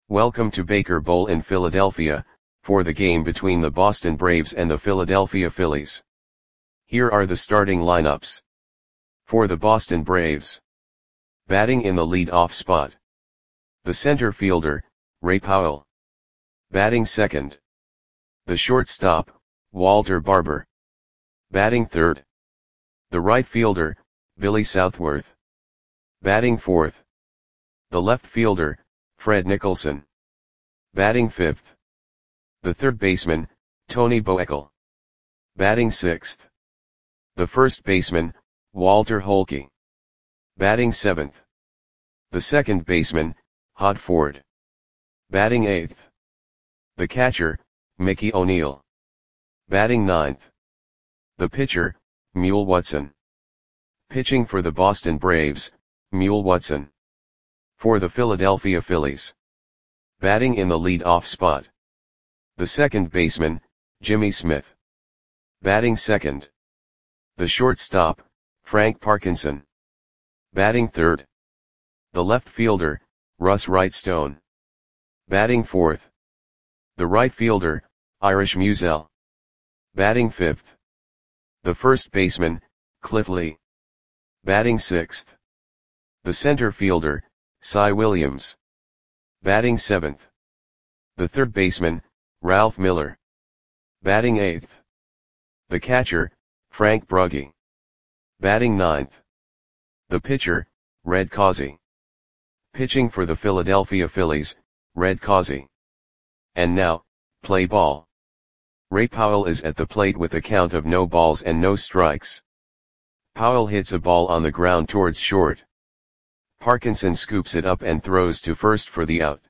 Welcome to Baker Bowl in Philadelphia, for the game between the Boston Braves and the Philadelphia Phillies. Here are the starting lineups. For the Boston Braves. Batting in the lead-off spot. The center fielder, Ray Powell. Batting second. The shortstop, Walter Barber. Batting third. The right fielder, Billy Southworth. Batting fourth. The left fielder, Fred Nicholson. Batting fifth. The third baseman, Tony Boekel. Batting sixth. The first baseman, Walter Holke. Batting seventh. The second baseman, Hod Ford. Batting eighth. The catcher, Mickey O'Neill. Batting ninth. The pitcher, Mule Watson. Pitching for the Boston Braves, Mule Watson. For the Philadelphia Phillies. Batting in the lead-off spot. The second baseman, Jimmy Smith. Batting second. The shortstop, Frank Parkinson. Batting third. The left fielder, Russ Wrightstone. Batting fourth. The right fielder, Irish Musial. Batting fifth. The first baseman, Cliff Lee. Batting sixth. The center fielder, Cy Williams. Batting seventh. The third baseman, Ralph Miller. Batting eighth. The catcher, Frank Brugge. Batting ninth. The pitcher, Red Causey. Pitching for the Philadelphia Phillies, Red Causey. And now, play ball. Ray Powell is at the plate with a count of no balls and no strikes. Powell hits a ball on the ground towards short. Parkinson scoops it up and throws to first for the out.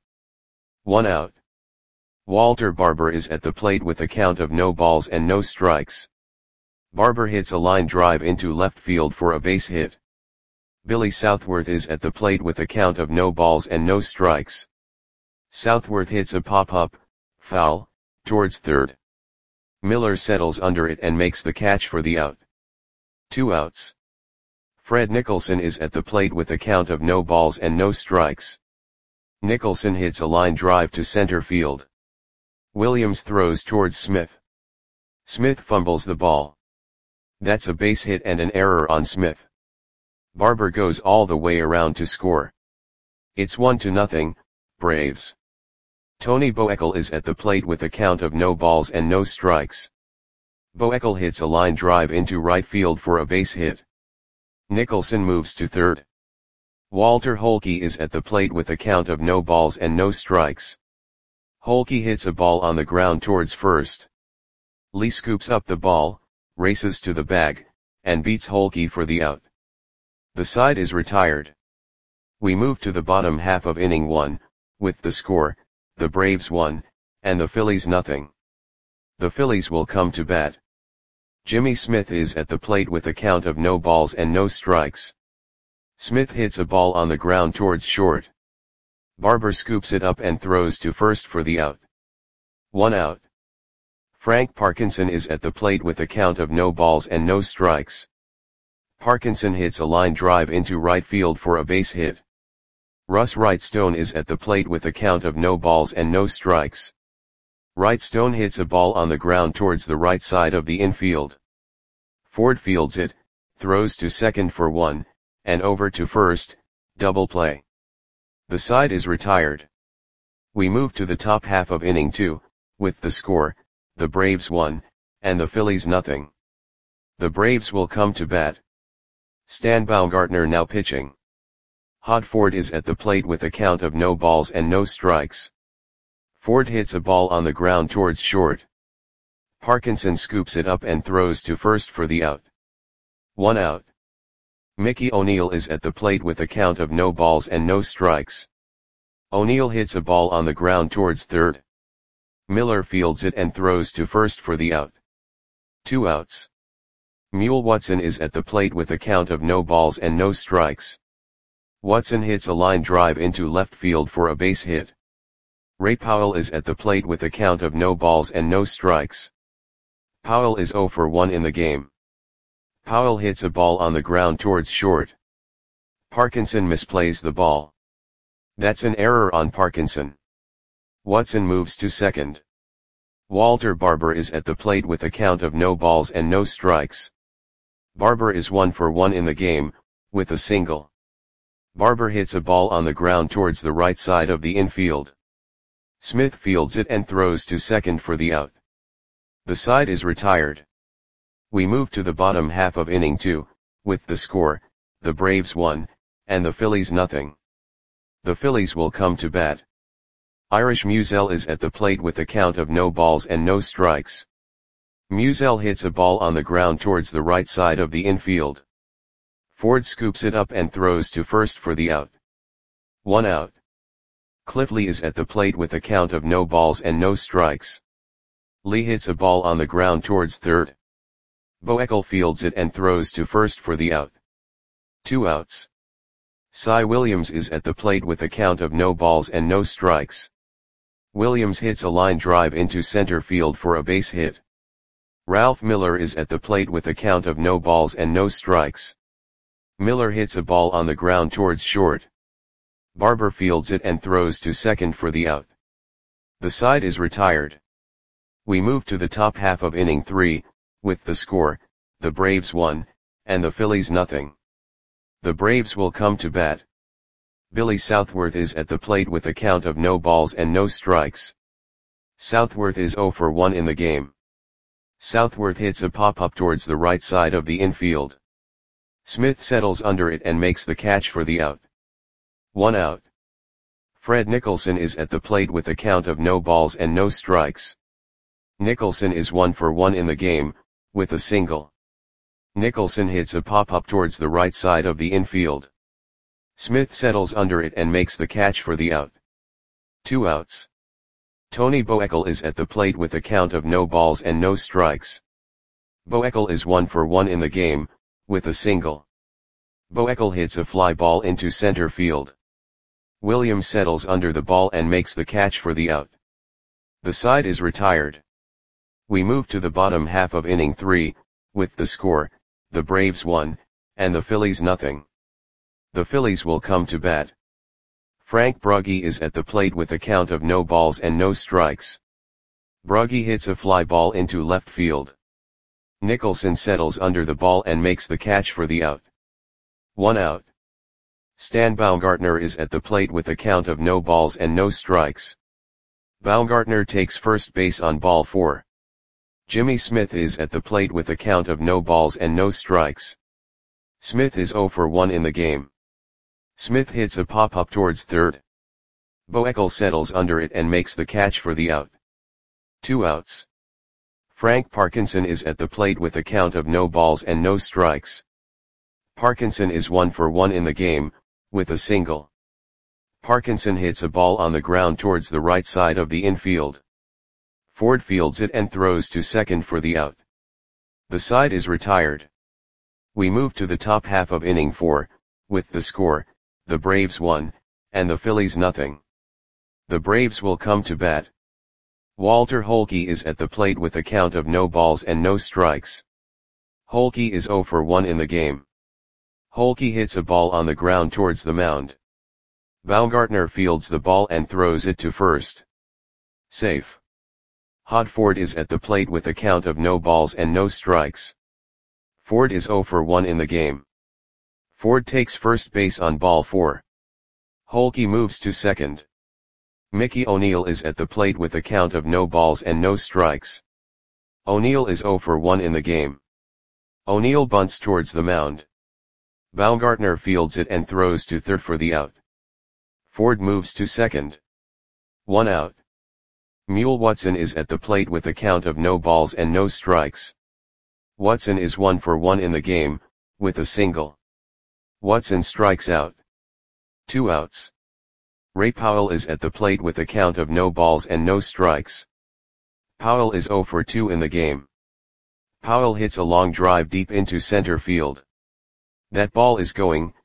1 out. Walter Barber is at the plate with a count of no balls and no strikes. Barber hits a line drive into left field for a base hit. Billy Southworth is at the plate with a count of no balls and no strikes. Southworth hits a pop-up, foul, towards third. Miller settles under it and makes the catch for the out. 2 outs. Fred Nicholson is at the plate with a count of no balls and no strikes. Nicholson hits a line drive to center field. Williams throws towards Smith. Smith fumbles the ball. That's a base hit and an error on Smith. Barber goes all the way around to score. It's 1-0, Braves. Tony Boekel is at the plate with a count of no balls and no strikes. Boekel hits a line drive into right field for a base hit. Nicholson moves to third. Walter Holke is at the plate with a count of no balls and no strikes. Holke hits a ball on the ground towards first. Lee scoops up the ball, races to the bag, and beats Holke for the out. The side is retired. We move to the bottom half of inning 1, with the score, the Braves 1, and the Phillies 0. The Phillies will come to bat. Jimmy Smith is at the plate with a count of no balls and no strikes. Smith hits a ball on the ground towards short. Barber scoops it up and throws to first for the out. 1 out. Frank Parkinson is at the plate with a count of no balls and no strikes. Parkinson hits a line drive into right field for a base hit. Russ Wrightstone is at the plate with a count of no balls and no strikes. Wrightstone hits a ball on the ground towards the right side of the infield. Ford fields it, throws to second for 1, and over to first, double play. The side is retired. We move to the top half of inning 2, with the score, the Braves 1, and the Phillies 0. The Braves will come to bat. Stan Baumgartner now pitching. Hod Ford is at the plate with a count of no balls and no strikes. Ford hits a ball on the ground towards short. Parkinson scoops it up and throws to first for the out. 1 out. Mickey O'Neill is at the plate with a count of no balls and no strikes. O'Neill hits a ball on the ground towards third. Miller fields it and throws to first for the out. 2 outs. Mule Watson is at the plate with a count of no balls and no strikes. Watson hits a line drive into left field for a base hit. Ray Powell is at the plate with a count of no balls and no strikes. Powell is 0 for 1 in the game. Powell hits a ball on the ground towards short. Parkinson misplays the ball. That's an error on Parkinson. Watson moves to second. Walter Barber is at the plate with a count of no balls and no strikes. Barber is 1 for 1 in the game, with a single. Barber hits a ball on the ground towards the right side of the infield. Smith fields it and throws to second for the out. The side is retired. We move to the bottom half of inning 2, with the score, the Braves 1, and the Phillies nothing. The Phillies will come to bat. Irish Musial is at the plate with a count of no balls and no strikes. Musial hits a ball on the ground towards the right side of the infield. Ford scoops it up and throws to first for the out. 1 out. Cliff Lee is at the plate with a count of no balls and no strikes. Lee hits a ball on the ground towards third. Boeckel fields it and throws to first for the out. 2 outs. Cy Williams is at the plate with a count of no balls and no strikes. Williams hits a line drive into center field for a base hit. Ralph Miller is at the plate with a count of no balls and no strikes. Miller hits a ball on the ground towards short. Barber fields it and throws to second for the out. The side is retired. We move to the top half of inning 3, with the score, the Braves 1, and the Phillies nothing. The Braves will come to bat. Billy Southworth is at the plate with a count of no balls and no strikes. Southworth is 0 for 1 in the game. Southworth hits a pop-up towards the right side of the infield. Smith settles under it and makes the catch for the out. 1 out. Fred Nicholson is at the plate with a count of no balls and no strikes. Nicholson is 1 for 1 in the game, with a single. Nicholson hits a pop-up towards the right side of the infield. Smith settles under it and makes the catch for the out. 2 outs. Tony Boeckel is at the plate with a count of no balls and no strikes. Boeckel is 1 for 1 in the game, with a single. Boeckel hits a fly ball into center field. Williams settles under the ball and makes the catch for the out. The side is retired. We move to the bottom half of inning 3, with the score, the Braves 1, and the Phillies nothing. The Phillies will come to bat. Frank Brugge is at the plate with a count of no balls and no strikes. Brugge hits a fly ball into left field. Nicholson settles under the ball and makes the catch for the out. 1 out. Stan Baumgartner is at the plate with a count of no balls and no strikes. Baumgartner takes first base on ball 4. Jimmy Smith is at the plate with a count of no balls and no strikes. Smith is 0 for 1 in the game. Smith hits a pop-up towards third. Boeckel settles under it and makes the catch for the out. 2 outs. Frank Parkinson is at the plate with a count of no balls and no strikes. Parkinson is 1 for 1 in the game, with a single. Parkinson hits a ball on the ground towards the right side of the infield. Ford fields it and throws to second for the out. The side is retired. We move to the top half of inning 4, with the score, the Braves 1, and the Phillies nothing. The Braves will come to bat. Walter Holke is at the plate with a count of no balls and no strikes. Holke is 0 for 1 in the game. Holke hits a ball on the ground towards the mound. Baumgartner fields the ball and throws it to first. Safe. Hod Ford is at the plate with a count of no balls and no strikes. Ford is 0 for 1 in the game. Ford takes first base on ball 4. Holke moves to second. Mickey O'Neill is at the plate with a count of no balls and no strikes. O'Neill is 0 for 1 in the game. O'Neill bunts towards the mound. Baumgartner fields it and throws to third for the out. Ford moves to second. 1 out. Mule Watson is at the plate with a count of no balls and no strikes. Watson is 1 for 1 in the game, with a single. Watson strikes out. 2 outs. Ray Powell is at the plate with a count of no balls and no strikes. Powell is 0 for 2 in the game. Powell hits a long drive deep into center field. That ball is gone.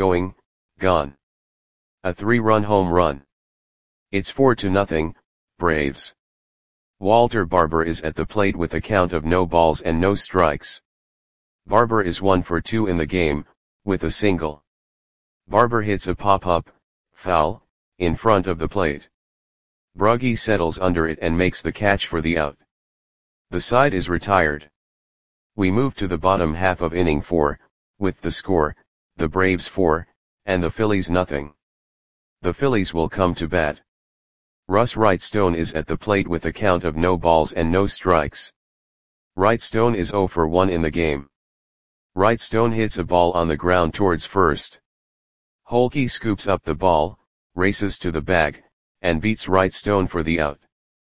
A 3-run home run. It's 4-0, Braves. Walter Barber is at the plate with a count of no balls and no strikes. Barber is 1 for 2 in the game, with a single. Barber hits a pop-up, foul, in front of the plate. Brugge settles under it and makes the catch for the out. The side is retired. We move to the bottom half of inning 4, with the score, the Braves 4, and the Phillies nothing. The Phillies will come to bat. Russ Wrightstone is at the plate with a count of no balls and no strikes. Wrightstone is 0 for 1 in the game. Wrightstone hits a ball on the ground towards first. Holke scoops up the ball, races to the bag, and beats Wrightstone for the out.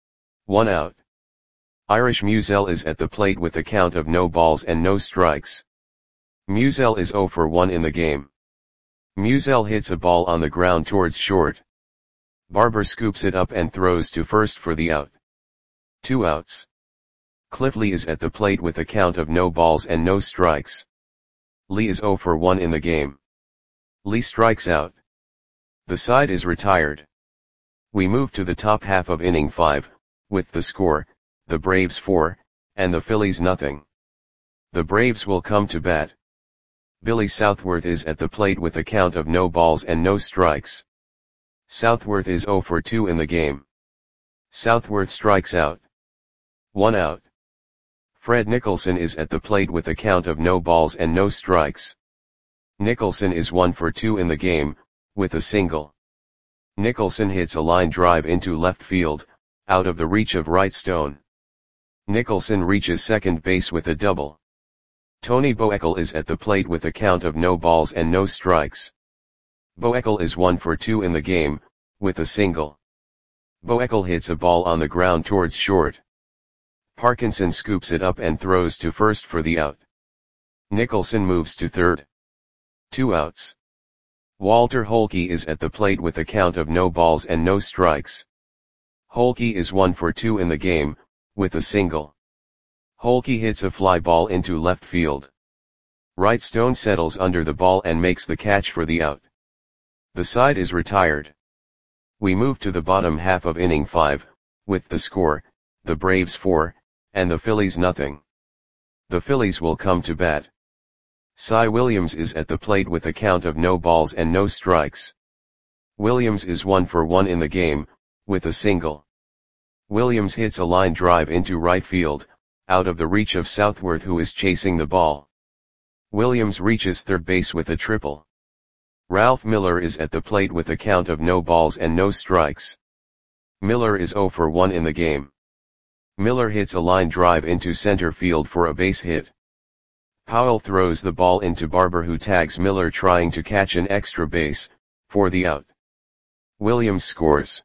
1 out. Irish Musial is at the plate with a count of no balls and no strikes. Musial is 0 for 1 in the game. Musial hits a ball on the ground towards short. Barber scoops it up and throws to first for the out. 2 outs. Cliff Lee is at the plate with a count of no balls and no strikes. Lee is 0 for 1 in the game. Lee strikes out. The side is retired. We move to the top half of inning 5, with the score, the Braves 4, and the Phillies nothing. The Braves will come to bat. Billy Southworth is at the plate with a count of no balls and no strikes. Southworth is 0 for 2 in the game. Southworth strikes out. 1 out. Fred Nicholson is at the plate with a count of no balls and no strikes. Nicholson is 1 for 2 in the game, with a single. Nicholson hits a line drive into left field, out of the reach of Wrightstone. Nicholson reaches second base with a double. Tony Boekel is at the plate with a count of no balls and no strikes. Boekel is 1 for 2 in the game, with a single. Boekel hits a ball on the ground towards short. Parkinson scoops it up and throws to first for the out. Nicholson moves to third. 2 outs. Walter Holke is at the plate with a count of no balls and no strikes. Holke is 1 for 2 in the game, with a single. Holke hits a fly ball into left field. Wrightstone settles under the ball and makes the catch for the out. The side is retired. We move to the bottom half of inning 5, with the score, the Braves 4, and the Phillies nothing. The Phillies will come to bat. Cy Williams is at the plate with a count of no balls and no strikes. Williams is 1 for 1 in the game, with a single. Williams hits a line drive into right field, out of the reach of Southworth who is chasing the ball. Williams reaches third base with a triple. Ralph Miller is at the plate with a count of no balls and no strikes. Miller is 0 for 1 in the game. Miller hits a line drive into center field for a base hit. Powell throws the ball into Barber who tags Miller trying to catch an extra base, for the out. Williams scores.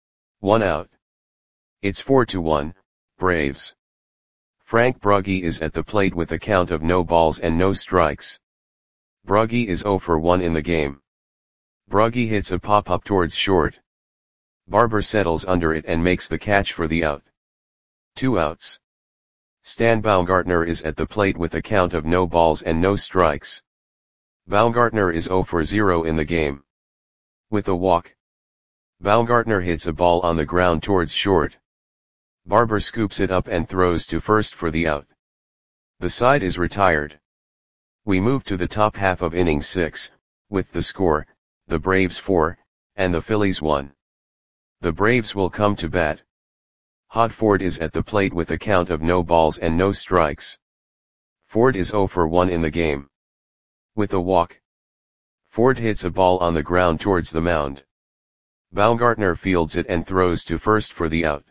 1 out. It's 4-1, Braves. Frank Brugge is at the plate with a count of no balls and no strikes. Brugge is 0 for 1 in the game. Brugge hits a pop-up towards short. Barber settles under it and makes the catch for the out. 2 outs. Stan Baumgartner is at the plate with a count of no balls and no strikes. Baumgartner is 0 for 0 in the game. With a walk. Baumgartner hits a ball on the ground towards short. Barber scoops it up and throws to first for the out. The side is retired. We move to the top half of inning 6, with the score, the Braves 4, and the Phillies 1. The Braves will come to bat. Hod Ford is at the plate with a count of no balls and no strikes. Ford is 0 for 1 in the game. With a walk. Ford hits a ball on the ground towards the mound. Baumgartner fields it and throws to first for the out.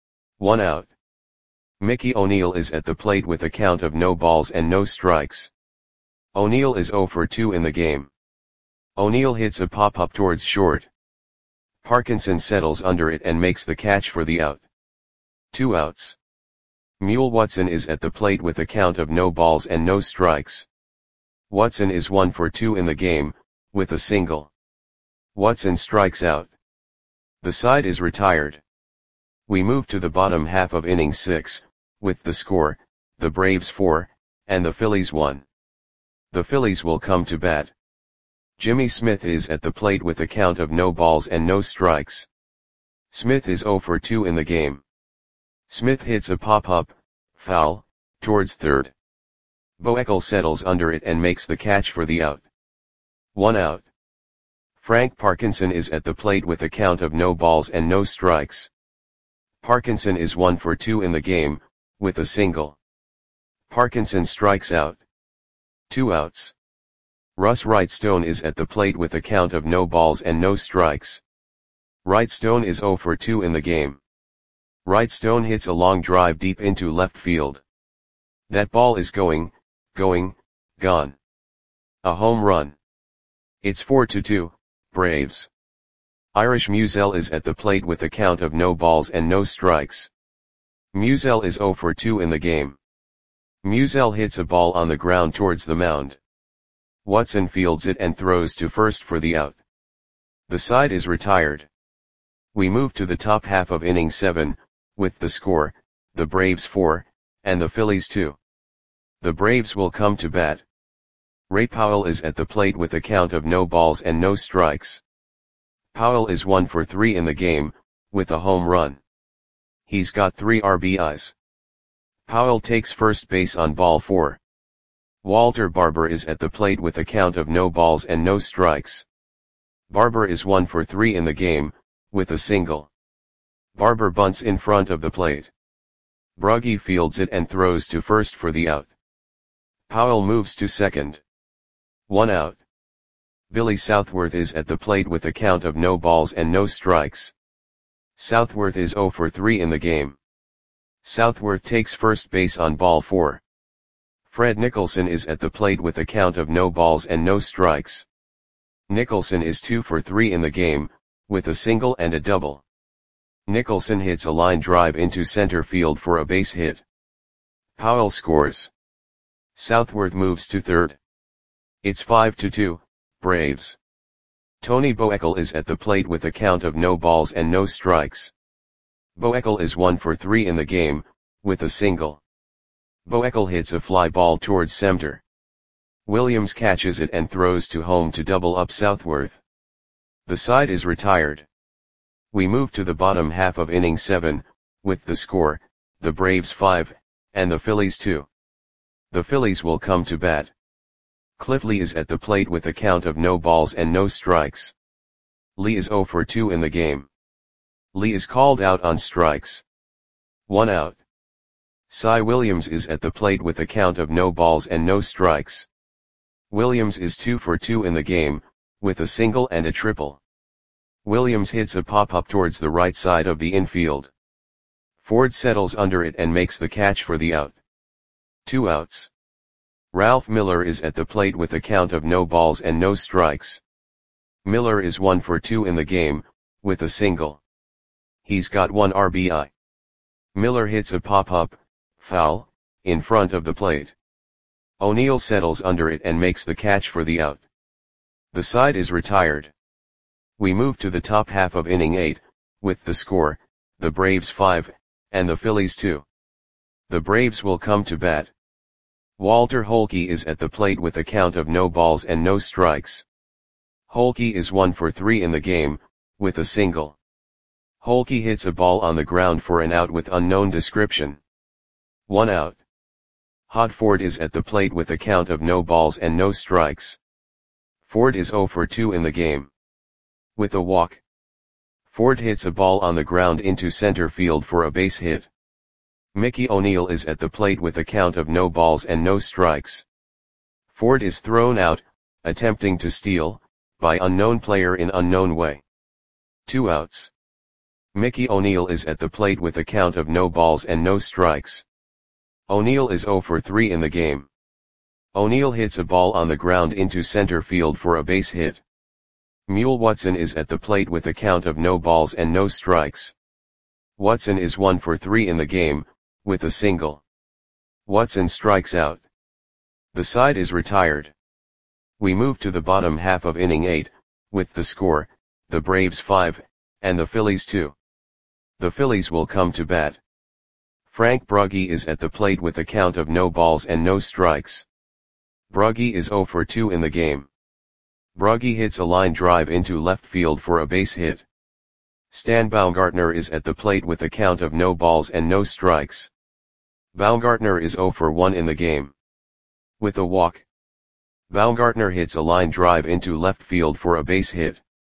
1 out. Mickey O'Neill is at the plate with a count of no balls and no strikes. O'Neill is 0 for 2 in the game. O'Neill hits a pop-up towards short. Parkinson settles under it and makes the catch for the out. 2 outs. Mule Watson is at the plate with a count of no balls and no strikes. Watson is 1 for 2 in the game, with a single. Watson strikes out. The side is retired. We move to the bottom half of inning 6, with the score, the Braves 4, and the Phillies 1. The Phillies will come to bat. Jimmy Smith is at the plate with a count of no balls and no strikes. Smith is 0 for 2 in the game. Smith hits a pop-up, foul, towards third. Boekel settles under it and makes the catch for the out. 1 out. Frank Parkinson is at the plate with a count of no balls and no strikes. Parkinson is 1 for 2 in the game, with a single. Parkinson strikes out. 2 outs. Russ Wrightstone is at the plate with a count of no balls and no strikes. Wrightstone is 0 for 2 in the game. Wrightstone hits a long drive deep into left field. That ball is gone. A home run. It's 4-2, Braves. Irish Musial is at the plate with a count of no balls and no strikes. Musial is 0 for 2 in the game. Musial hits a ball on the ground towards the mound. Watson fields it and throws to first for the out. The side is retired. We move to the top half of inning 7, with the score, the Braves 4, and the Phillies 2. The Braves will come to bat. Ray Powell is at the plate with a count of no balls and no strikes. Powell is 1 for 3 in the game, with a home run. He's got 3 RBIs. Powell takes first base on ball 4. Walter Barber is at the plate with a count of no balls and no strikes. Barber is 1 for 3 in the game, with a single. Barber bunts in front of the plate. Brugge fields it and throws to first for the out. Powell moves to second. 1 out. Billy Southworth is at the plate with a count of no balls and no strikes. Southworth is 0 for 3 in the game. Southworth takes first base on ball 4. Fred Nicholson is at the plate with a count of no balls and no strikes. Nicholson is 2 for 3 in the game, with a single and a double. Nicholson hits a line drive into center field for a base hit. Powell scores. Southworth moves to third. It's 5-2, Braves. Tony Boekel is at the plate with a count of no balls and no strikes. Boekel is 1 for 3 in the game, with a single. Boekel hits a fly ball towards center. Williams catches it and throws to home to double up Southworth. The side is retired. We move to the bottom half of inning 7, with the score, the Braves 5, and the Phillies 2. The Phillies will come to bat. Cliff Lee is at the plate with a count of no balls and no strikes. Lee is 0 for 2 in the game. Lee is called out on strikes. 1 out. Cy Williams is at the plate with a count of no balls and no strikes. Williams is 2 for 2 in the game, with a single and a triple. Williams hits a pop-up towards the right side of the infield. Ford settles under it and makes the catch for the out. 2 outs. Ralph Miller is at the plate with a count of no balls and no strikes. Miller is 1 for 2 in the game, with a single. He's got 1 RBI. Miller hits a pop-up, foul, in front of the plate. O'Neill settles under it and makes the catch for the out. The side is retired. We move to the top half of inning 8, with the score, the Braves 5, and the Phillies 2. The Braves will come to bat. Walter Holke is at the plate with a count of no balls and no strikes. Holke is 1 for 3 in the game, with a single. Holke hits a ball on the ground for an out with unknown description. 1 out. Hod Ford is at the plate with a count of no balls and no strikes. Ford is 0 for 2 in the game. With a walk. Ford hits a ball on the ground into center field for a base hit. Mickey O'Neill is at the plate with a count of no balls and no strikes. Ford is thrown out, attempting to steal, by unknown player in unknown way. 2 outs. Mickey O'Neill is at the plate with a count of no balls and no strikes. O'Neill is 0 for 3 in the game. O'Neill hits a ball on the ground into center field for a base hit. Mule Watson is at the plate with a count of no balls and no strikes. Watson is 1 for 3 in the game, with a single. Watson strikes out. The side is retired. We move to the bottom half of inning 8, with the score, the Braves 5, and the Phillies 2. The Phillies will come to bat. Frank Brugge is at the plate with a count of no balls and no strikes. Brugge is 0 for 2 in the game. Brugge hits a line drive into left field for a base hit. Stan Baumgartner is at the plate with a count of no balls and no strikes. Baumgartner is 0 for 1 in the game. With a walk. Baumgartner hits a line drive into left field for a base hit.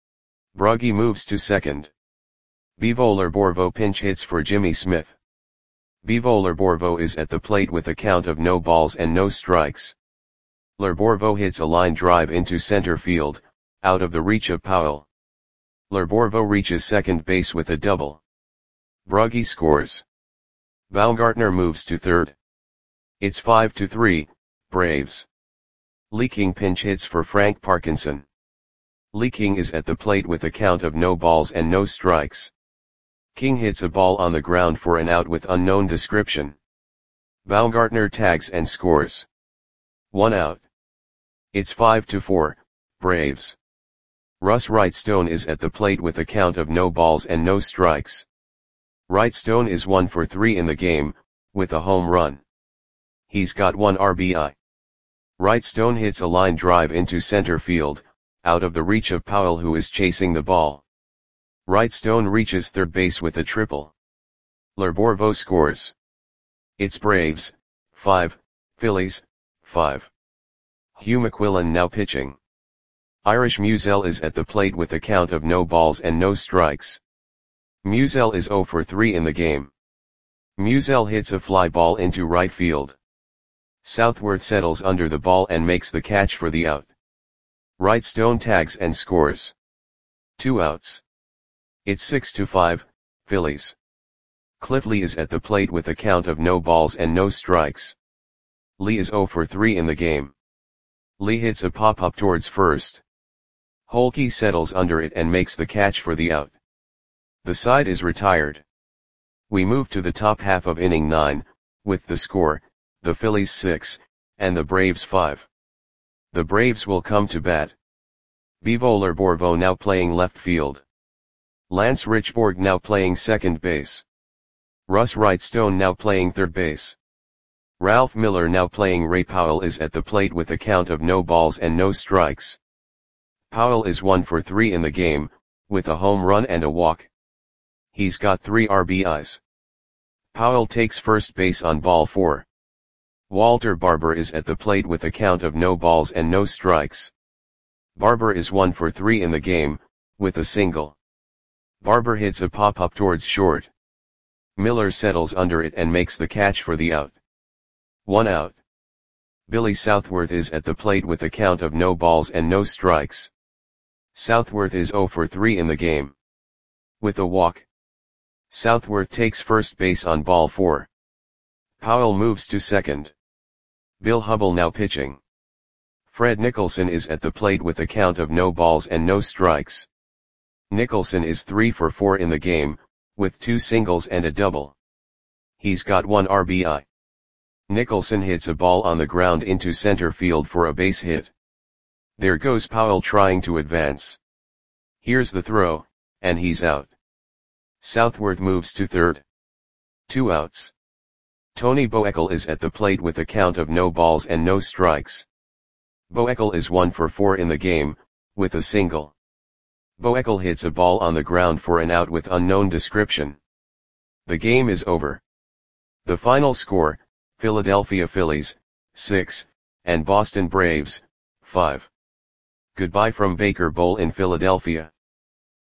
Broggie moves to second. Bevoler-Borvo pinch hits for Jimmy Smith. Bevoler-Borvo is at the plate with a count of no balls and no strikes. Borvo hits a line drive into center field, out of the reach of Powell. Borvo reaches second base with a double. Broggie scores. Baumgartner moves to third. It's 5-3, Braves. Lee King pinch hits for Frank Parkinson. Lee King is at the plate with a count of no balls and no strikes. King hits a ball on the ground for an out with unknown description. Baumgartner tags and scores. 1 out. It's 5-4, Braves. Russ Wrightstone is at the plate with a count of no balls and no strikes. Wrightstone is 1 for 3 in the game, with a home run. He's got 1 RBI. Wrightstone hits a line drive into center field, out of the reach of Powell who is chasing the ball. Wrightstone reaches third base with a triple. Borvo scores. It's Braves, 5, Phillies, 5. Hugh McQuillan now pitching. Irish Musial is at the plate with a count of no balls and no strikes. Musial is 0 for 3 in the game. Musial hits a fly ball into right field. Southworth settles under the ball and makes the catch for the out. Wrightstone tags and scores. 2 outs. It's 6-5, Phillies. Cliff Lee is at the plate with a count of no balls and no strikes. Lee is 0 for 3 in the game. Lee hits a pop-up towards first. Holke settles under it and makes the catch for the out. The side is retired. We move to the top half of inning 9, with the score, the Phillies 6, and the Braves 5. The Braves will come to bat. Bevoler-Borvo now playing left field. Lance Richborg now playing second base. Russ Wrightstone now playing third base. Ralph Miller now playing Ray Powell is at the plate with a count of no balls and no strikes. Powell is 1 for 3 in the game, with a home run and a walk. He's got 3 RBIs. Powell takes first base on ball 4. Walter Barber is at the plate with a count of no balls and no strikes. Barber is 1 for 3 in the game, with a single. Barber hits a pop-up towards short. Miller settles under it and makes the catch for the out. 1 out. Billy Southworth is at the plate with a count of no balls and no strikes. Southworth is 0 for 3 in the game. With a walk. Southworth takes first base on ball 4. Powell moves to second. Bill Hubble now pitching. Fred Nicholson is at the plate with a count of no balls and no strikes. Nicholson is 3 for 4 in the game, with 2 singles and a double. He's got 1 RBI. Nicholson hits a ball on the ground into center field for a base hit. There goes Powell trying to advance. Here's the throw, and he's out. Southworth moves to third. 2 outs. Tony Boekel is at the plate with a count of no balls and no strikes. Boekel is 1 for 4 in the game, with a single. Boekel hits a ball on the ground for an out with unknown description. The game is over. The final score, Philadelphia Phillies, 6, and Boston Braves, 5. Goodbye from Baker Bowl in Philadelphia.